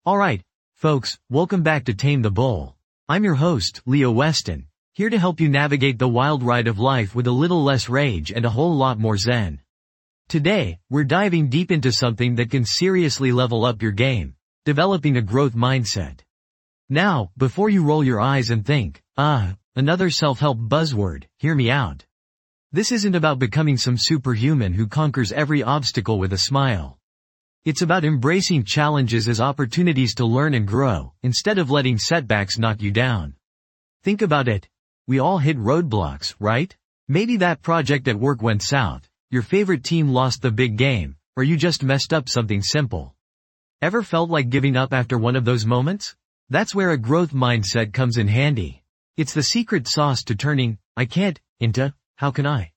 Alright, folks, welcome back to Tame the Bull. I'm your host, Leo Weston, here to help you navigate the wild ride of life with a little less rage and a whole lot more zen. Today, we're diving deep into something that can seriously level up your game, developing a growth mindset. Now, before you roll your eyes and think, another self-help buzzword, hear me out. This isn't about becoming some superhuman who conquers every obstacle with a smile. It's about embracing challenges as opportunities to learn and grow, instead of letting setbacks knock you down. Think about it. We all hit roadblocks, right? Maybe that project at work went south, your favorite team lost the big game, or you just messed up something simple. Ever felt like giving up after one of those moments? That's where a growth mindset comes in handy. It's the secret sauce to turning, I can't, into, how can I?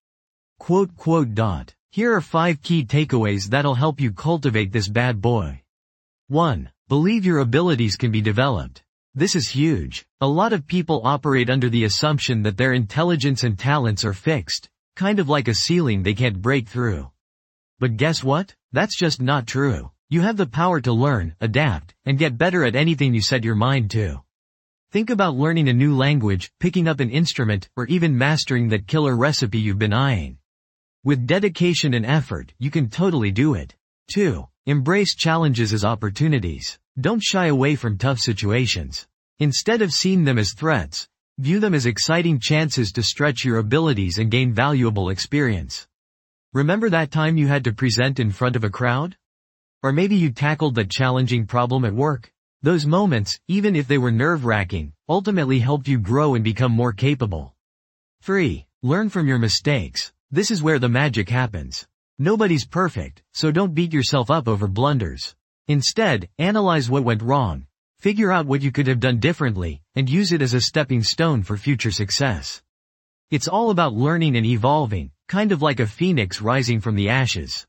Here are 5 key takeaways that'll help you cultivate this bad boy. 1. Believe your abilities can be developed. This is huge. A lot of people operate under the assumption that their intelligence and talents are fixed, kind of like a ceiling they can't break through. But guess what? That's just not true. You have the power to learn, adapt, and get better at anything you set your mind to. Think about learning a new language, picking up an instrument, or even mastering that killer recipe you've been eyeing. With dedication and effort, you can totally do it. 2. Embrace challenges as opportunities. Don't shy away from tough situations. Instead of seeing them as threats, view them as exciting chances to stretch your abilities and gain valuable experience. Remember that time you had to present in front of a crowd? Or maybe you tackled that challenging problem at work. Those moments, even if they were nerve-wracking, ultimately helped you grow and become more capable. 3. Learn from your mistakes. This is where the magic happens. Nobody's perfect, so don't beat yourself up over blunders. Instead, analyze what went wrong, figure out what you could have done differently, and use it as a stepping stone for future success. It's all about learning and evolving, kind of like a phoenix rising from the ashes.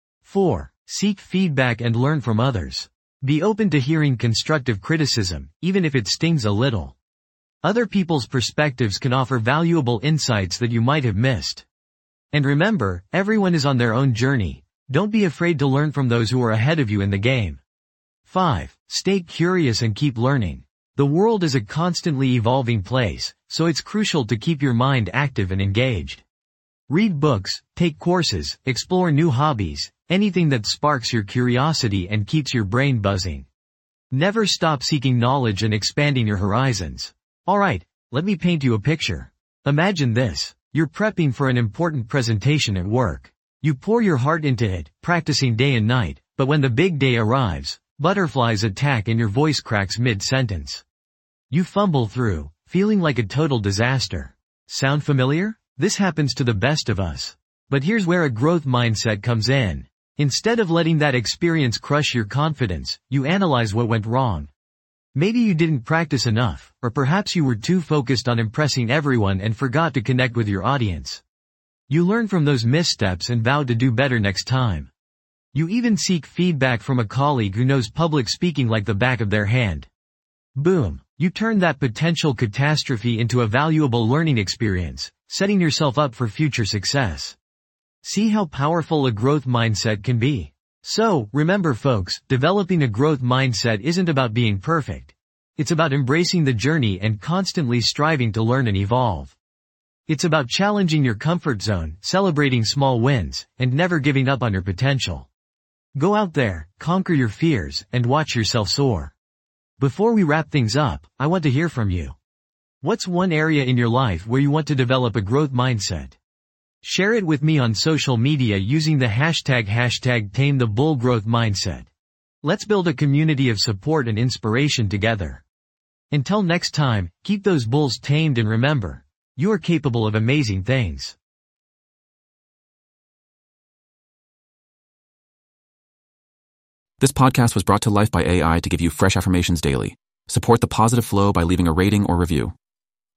4. Seek feedback and learn from others. Be open to hearing constructive criticism, even if it stings a little. Other people's perspectives can offer valuable insights that you might have missed. And remember, everyone is on their own journey. Don't be afraid to learn from those who are ahead of you in the game. 5. Stay curious and keep learning. The world is a constantly evolving place, so it's crucial to keep your mind active and engaged. Read books, take courses, explore new hobbies, anything that sparks your curiosity and keeps your brain buzzing. Never stop seeking knowledge and expanding your horizons. Alright, let me paint you a picture. Imagine this. You're prepping for an important presentation at work. You pour your heart into it, practicing day and night, but when the big day arrives, butterflies attack and your voice cracks mid-sentence. You fumble through, feeling like a total disaster. Sound familiar? This happens to the best of us. But here's where a growth mindset comes in. Instead of letting that experience crush your confidence, you analyze what went wrong. Maybe you didn't practice enough, or perhaps you were too focused on impressing everyone and forgot to connect with your audience. You learn from those missteps and vow to do better next time. You even seek feedback from a colleague who knows public speaking like the back of their hand. Boom! You turn that potential catastrophe into a valuable learning experience, setting yourself up for future success. See how powerful a growth mindset can be. So, remember folks, developing a growth mindset isn't about being perfect. It's about embracing the journey and constantly striving to learn and evolve. It's about challenging your comfort zone, celebrating small wins, and never giving up on your potential. Go out there, conquer your fears, and watch yourself soar. Before we wrap things up, I want to hear from you. What's one area in your life where you want to develop a growth mindset? Share it with me on social media using the hashtag #TameTheBullGrowthMindset. Let's build a community of support and inspiration together. Until next time, keep those bulls tamed and remember, you are capable of amazing things. This podcast was brought to life by AI to give you fresh affirmations daily. Support the positive flow by leaving a rating or review.